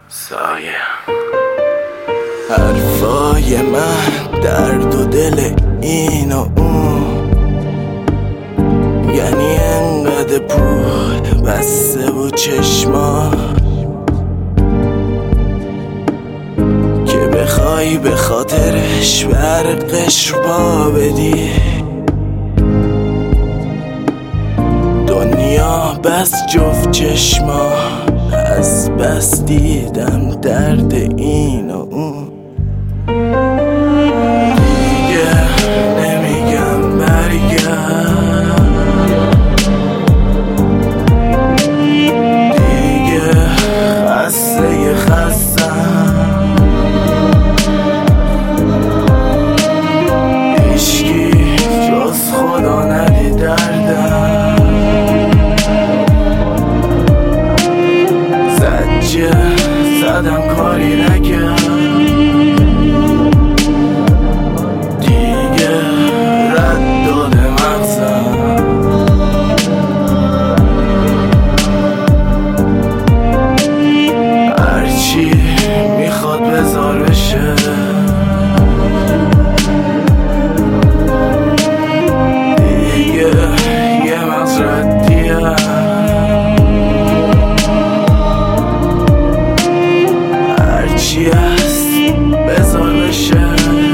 سایه حرفای من درد و دل این و اون، یعنی انقدر پول بسته و چشما که بخوای به خاطرش برقش رو پا بدی. دنیا بس جفت چشما، از بس دیدم درد این و اون. دیگه نمیگم برگرد، دیگه خسته خستم، هیچکی جز خدا ندید دردم. زدم کاری نکرد، دیگه رد داده مغزم. هرچی میخواد بذار بشه، دیگه یه مغز ردیه. چی هست بذار بشه،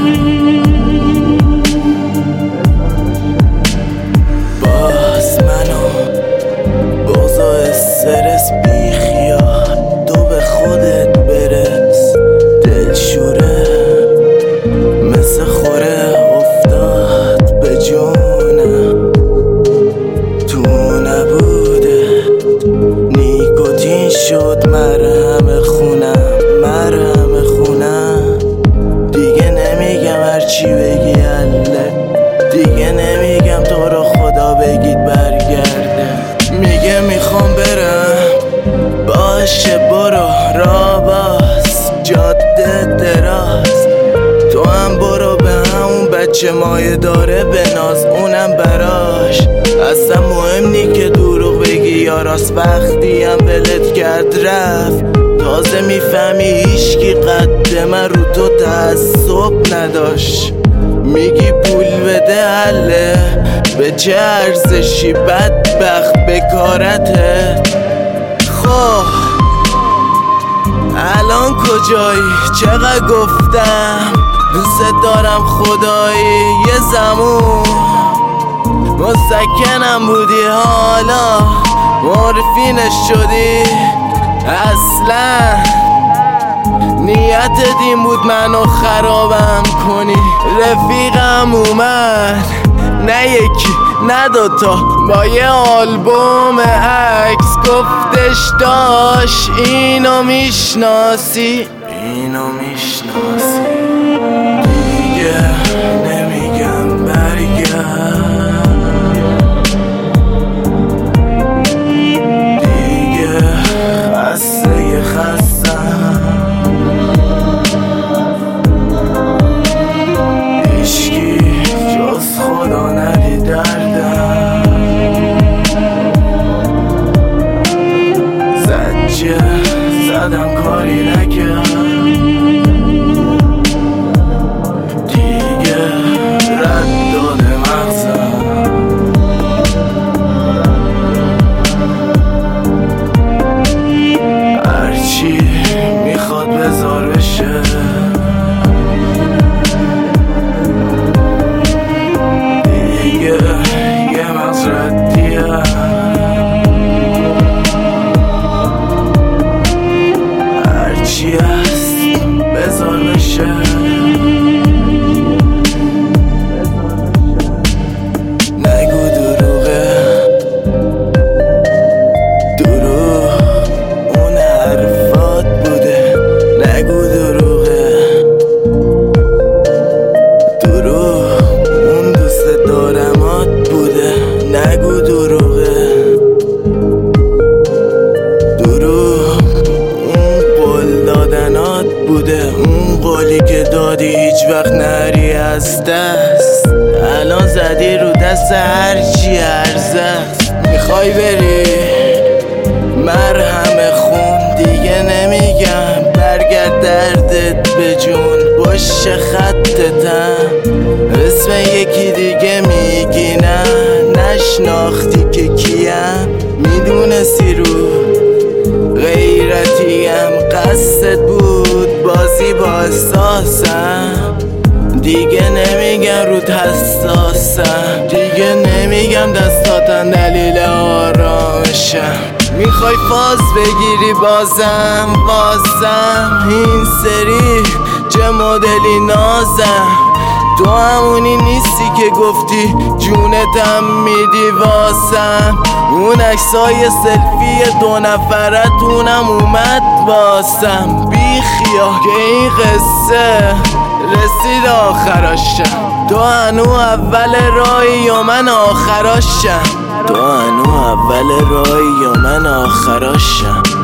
باز منو بازا استرس بیخیال، تو به خودت برس. دلشوره مثل خوره افتاد به جونم، تو نبوده نیکوتین شد مرهم خونم. دیگه نمیگم هرچی بگی الله، دیگه نمیگم تو رو خدا بگید برگرده. میگه میخوام برم، باشه برو راه باز، جاده دراز. تو هم برو به همون بچه مایه داره بناز، اونم براش اصلا مهم نی که دروغ بگی یا راست. وقتی هم ولت کرد رفت، تازه میفهمی هیچکی قد من رو تو تعصب نداشت. میگی پول بده حله، به چه ارزشی بدبخت بکارتت. خب الان کجایی؟ چقدر گفتم دوست دارم خدایی. یه زمون مسکنم بودی، حالا مورفینش شدی. اصلا نیتت این بود منو خرابم کنی. رفیقم اومد نه یکی نه دوتا، با یه آلبوم عکس گفتش داشت اینو میشناسی، اینو میشناسی. دیگه نمیگم برگرد، دیگه خسته خستم، هیچکی جز خدا ندید دردم. زدم کاری نکرد، دیگه رد داده مغزم. هرچی میخواد بذار بشه، دیگه یه مغز ردیه. هرچی هست بذار بشه، نگو دروغه، دروغ اون حرفات بوده. نگو دروغه، دروغ اون دوست دارمات بوده. نگو دروغه، دروغ اون قول دادنات بوده. اون قولی که دادی هیچ وقت نری از دست. الان زدی رو دست هرچی ارزه است. میخوای بری مرهم خون، دیگه نمیگم دردت به جون پشت خطتم. اسم یکی دیگه میگی نه نشناختی که کیم، میدونستی رو غیرتیم قصدت بود بازی با احساسم. دیگه نمیگم رود حساسم، دیگه نمیگم دستاتن دلیل آرامشم. میخوای فاز بگیری بازم این سری چه مدلی نازم. تو همونی نیستی که گفتی جونتم میدی واسم. اون عکسای سلفی 2 نفرتونم اومد واسم. بیخیا که این قصه رسید آخراشم. تو هنو اول راهی یا من آخراشم. تو هنو اول راهی یا من آخراشم.